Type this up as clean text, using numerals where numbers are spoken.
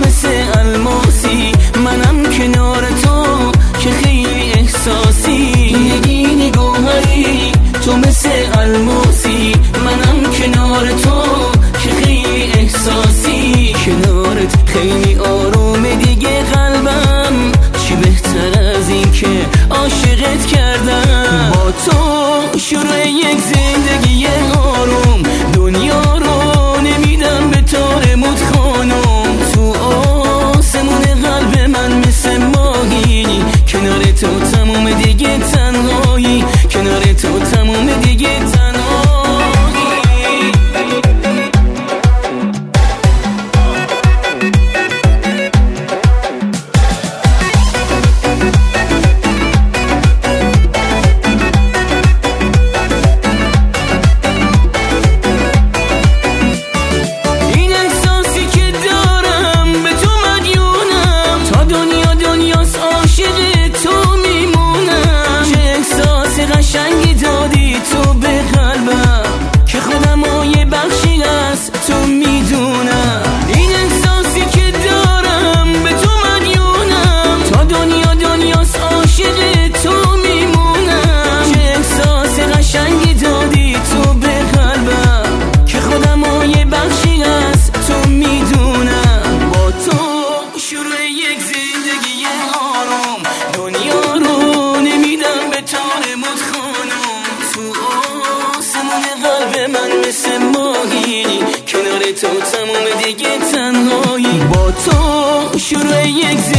مثل الماسی، منم کنار تو که خیلی احساسی. نگین گوهری تو مثل الماسی، منم کنار تو که خیلی احساسی. کنارت خیلی آرومه دیگه قلبم، چی بهتر از این که عاشقت کردم. با تو شروع یک زندگی آروم، دنیا رو نمیدم به تو امود خانم. تو آسمون قلب من مثل ماهی، کنار تو تموم دیگه تنهایی، کنار تو تموم دیگه تنهایی. قشنگی دادی تو به قلبم که خودم یه بخشی از تو میدونم. این احساسی که دارم به تو مدیونم، تا دنیاست عاشق تو میمونم. چه احساس قشنگی دادی تو به قلبم که خودم یه بخشی از تو میدونم. با تو شروع یک زندگی آروم، دنیا رو نمیدم به تو امود خانم. تو آسمون قلب من مثل ماهی، کنار تو تموم دیگه تنهایی. با تو شروع یک